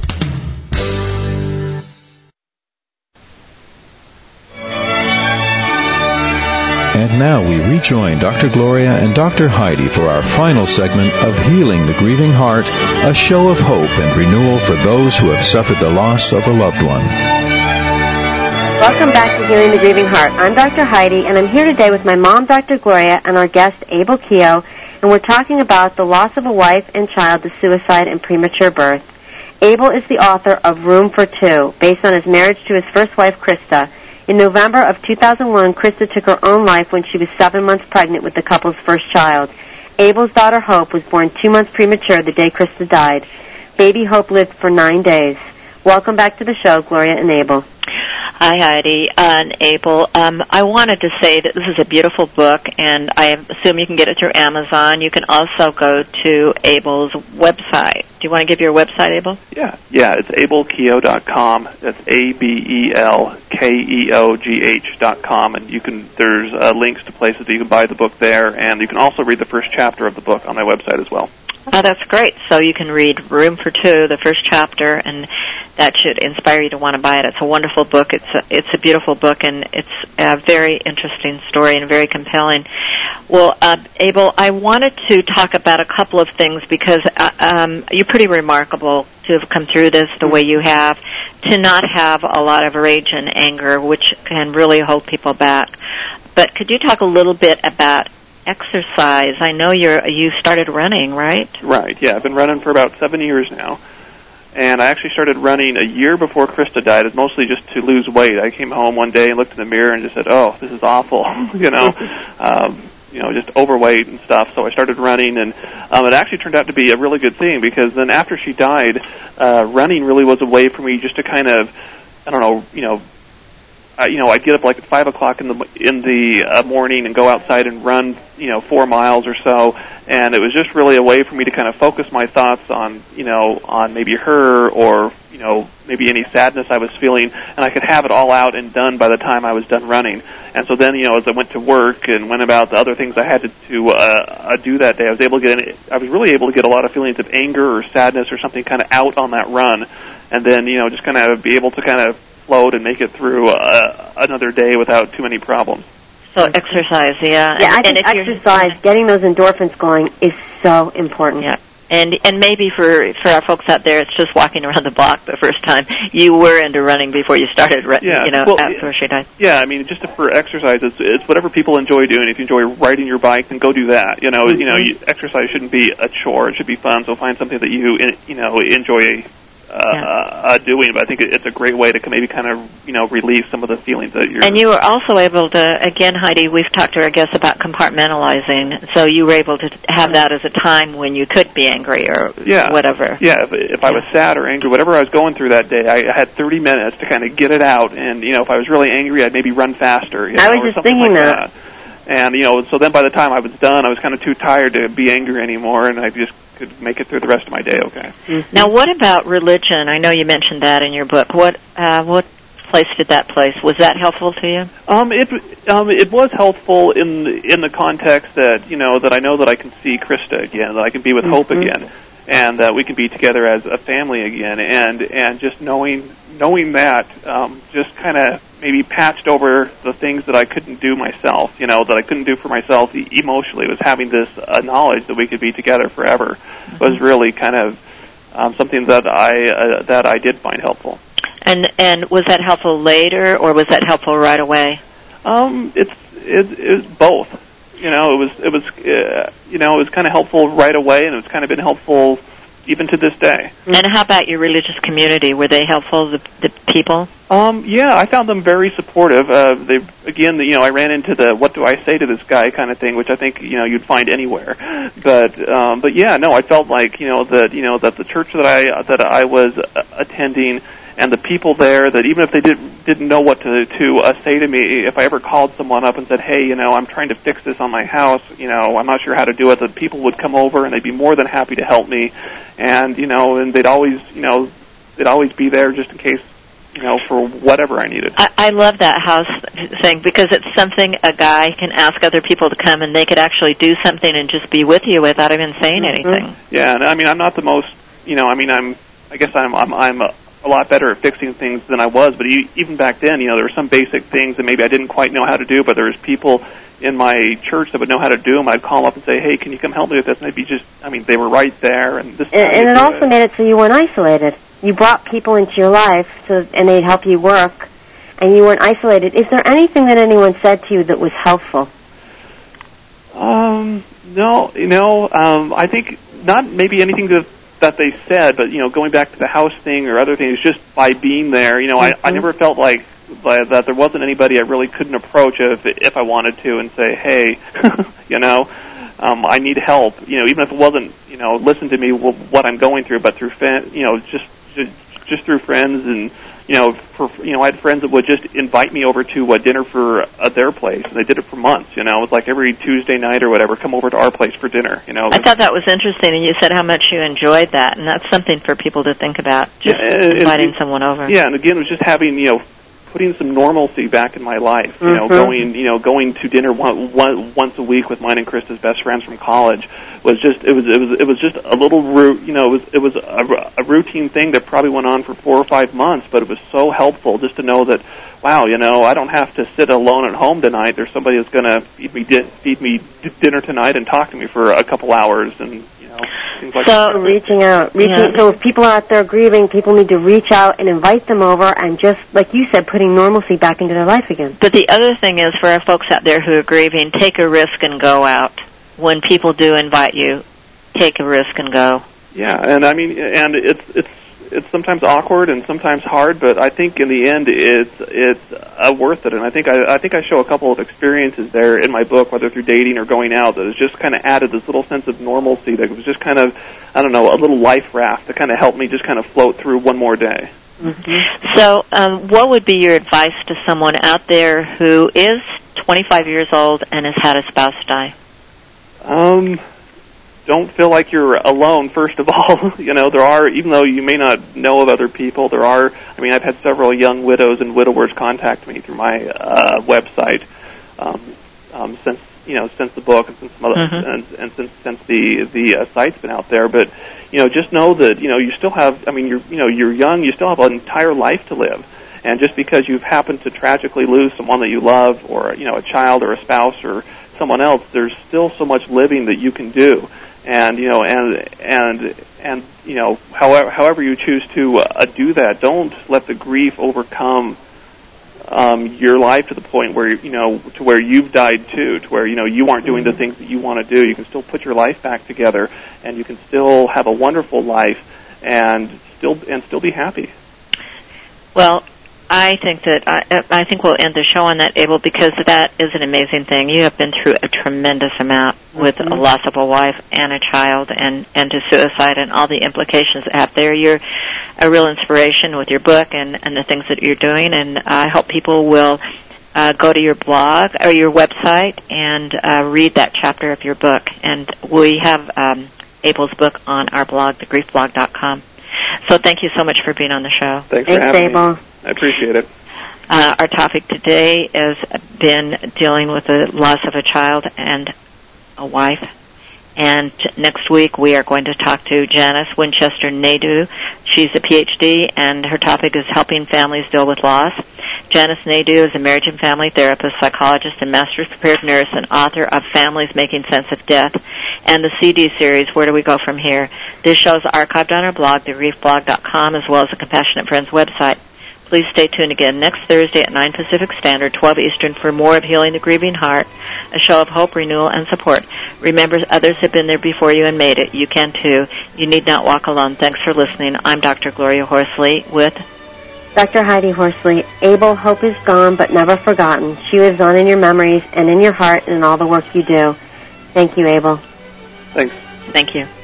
And now we rejoin Dr. Gloria and Dr. Heidi for our final segment of Healing the Grieving Heart, a show of hope and renewal for those who have suffered the loss of a loved one. Welcome back to Healing the Grieving Heart. I'm Dr. Heidi, and I'm here today with my mom, Dr. Gloria, and our guest, Abel Keough, and we're talking about the loss of a wife and child to suicide and premature birth. Abel is the author of Room for Two, based on his marriage to his first wife, Krista. In November of 2001, Krista took her own life when she was 7 months pregnant with the couple's first child. Abel's daughter, Hope, was born 2 months premature the day Krista died. Baby Hope lived for 9 days. Welcome back to the show, Gloria and Abel. Hi, Heidi and Abel. I wanted to say that this is a beautiful book, and I assume you can get it through Amazon. You can also go to Abel's website. Do you want to give your website, Abel? Yeah, it's abelkeough.com. That's ABELKEOGH.com, and there's links to places that you can buy the book there, and you can also read the first chapter of the book on my website as well. Oh, that's great. So you can read Room for Two, the first chapter, and that should inspire you to want to buy it. It's a wonderful book. It's a beautiful book, and it's a very interesting story and very compelling. Well, Abel, I wanted to talk about a couple of things because you're pretty remarkable to have come through this the way you have, to not have a lot of rage and anger, which can really hold people back. But could you talk a little bit about exercise? I know you started running, right? Right, yeah. I've been running for about 7 years now. And I actually started running a year before Krista died. It's mostly just to lose weight. I came home one day and looked in the mirror and just said, "Oh, this is awful," just overweight and stuff. So I started running, and it actually turned out to be a really good thing, because then after she died, running really was a way for me just to kind of, I'd get up like at 5 o'clock in the morning and go outside and run, 4 miles or so, and it was just really a way for me to kind of focus my thoughts on maybe her, or maybe any sadness I was feeling, and I could have it all out and done by the time I was done running. And so then, as I went to work and went about the other things I had to do that day, I was really able to get a lot of feelings of anger or sadness or something kind of out on that run, and then just kind of be able to kind of float and make it through another day without too many problems. So exercise, yeah. Yeah, I think exercise, getting those endorphins going, is so important. Yeah. And maybe for our folks out there, it's just walking around the block the first time. You were into running before you started, after she died. Yeah, I mean, just for exercise, it's whatever people enjoy doing. If you enjoy riding your bike, then go do that. Exercise shouldn't be a chore. It should be fun. So find something that you enjoy doing. But I think it's a great way to maybe kind of relieve some of the feelings that you're. And you were also able to, again, Heidi, we've talked to our guests about compartmentalizing. So you were able to have that as a time when you could be angry or whatever. Yeah, if I was sad or angry, whatever I was going through that day, I had 30 minutes to kind of get it out. And if I was really angry, I'd maybe run faster. I was just thinking that. And so then by the time I was done, I was kind of too tired to be angry anymore, and I just could make it through the rest of my day okay. Mm-hmm. Now, what about religion? I know you mentioned that in your book. What place did that place? Was that helpful to you? It was helpful in the context that that I know that I can see Krista again, that I can be with Hope again, and that we can be together as a family again, and just knowing that just kind of maybe patched over the things that I couldn't do myself, that I couldn't do for myself emotionally. It was having this knowledge that we could be together forever was really kind of something that I did find helpful. And was that helpful later, or was that helpful right away? It was both. It was kind of helpful right away, and it's kind of been helpful even to this day. And how about your religious community? Were they helpful, the people? Yeah, I found them very supportive. I ran into the "what do I say to this guy" kind of thing, which I think you'd find anywhere. But I felt like that the church that I was attending, and the people there, that even if they didn't know what to say to me, if I ever called someone up and said, "Hey, I'm trying to fix this on my house, I'm not sure how to do it," that people would come over and they'd be more than happy to help me, and and they'd always be there just in case, for whatever I needed. I love that house thing, because it's something a guy can ask other people to come, and they could actually do something and just be with you without even saying anything. Yeah, and I mean, I'm not the most, I guess I'm a lot better at fixing things than I was, but even back then, there were some basic things that maybe I didn't quite know how to do, but there was people in my church that would know how to do them. I'd call them up and say, "Hey, can you come help me with this?" And they'd be they were right there. And it also made it so you weren't isolated. You brought people into your life, and they'd help you work, and you weren't isolated. Is there anything that anyone said to you that was helpful? No, I think not maybe anything that they said, but going back to the house thing or other things, just by being there, I never felt like that there wasn't anybody I really couldn't approach if I wanted to and say, "Hey, I need help." Even if it wasn't, listen to me what I'm going through, but through just through friends, and I had friends that would just invite me over to dinner for their place, and they did it for months. It was like every Tuesday night or whatever, come over to our place for dinner. I thought that was interesting, and you said how much you enjoyed that, and that's something for people to think about, just inviting someone over. Yeah, and again, it was just having putting some normalcy back in my life. Going to dinner once a week with mine and Krista's best friends from college was just it was just a little it was a routine thing that probably went on for 4 or 5 months, but it was so helpful just to know that wow, I don't have to sit alone at home tonight. There's somebody that's going to feed me dinner tonight and talk to me for a couple hours, and things like that. So reaching out. So if people are out there grieving, people need to reach out and invite them over, and just like you said, putting normalcy back into their life again. But the other thing is, for our folks out there who are grieving, take a risk and go out. When people do invite you, take a risk and go. Yeah, and I mean, and it's sometimes awkward and sometimes hard, but I think in the end it's worth it. And I think I show a couple of experiences there in my book, whether through dating or going out, that has just kind of added this little sense of normalcy that was just kind of, I don't know, a little life raft that kind of helped me just kind of float through one more day. Mm-hmm. So what would be your advice to someone out there who is 25 years old and has had a spouse die? Don't feel like you're alone, first of all. There are, even though you may not know of other people, I've had several young widows and widowers contact me through my website since the book and since some other, and since the site's been out there. But just know that you still have. I mean, you're young. You still have an entire life to live. And just because you've happened to tragically lose someone that you love, or a child or a spouse or someone else, there's still so much living that you can do. And however you choose to do that, don't let the grief overcome your life to the point where to where you've died too, to where you aren't doing the things that you want to do. You can still put your life back together, and you can still have a wonderful life, and still be happy. Well, I think we'll end the show on that, Abel, because that is an amazing thing. You have been through a tremendous amount with a loss of a wife and a child, and to suicide and all the implications that have there. You're a real inspiration with your book and the things that you're doing, and I hope people will go to your blog or your website and read that chapter of your book. And we have Abel's book on our blog, thegriefblog.com. So thank you so much for being on the show. Thanks for having Abel. me. I appreciate it. Our topic today has been dealing with the loss of a child and a wife. And next week we are going to talk to Janice Winchester Nadeau. She's a PhD, and her topic is helping families deal with loss. Janice Nadeau is a marriage and family therapist, psychologist, and master's prepared nurse, and author of Families Making Sense of Death and the CD series, Where Do We Go From Here? This show is archived on our blog, thegriefblog.com, as well as the Compassionate Friends website. Please stay tuned again next Thursday at 9 Pacific Standard, 12 Eastern, for more of Healing the Grieving Heart, a show of hope, renewal, and support. Remember, others have been there before you and made it. You can too. You need not walk alone. Thanks for listening. I'm Dr. Gloria Horsley with Dr. Heidi Horsley. Abel, hope is gone but never forgotten. She lives on in your memories and in your heart and in all the work you do. Thank you, Abel. Thanks. Thank you.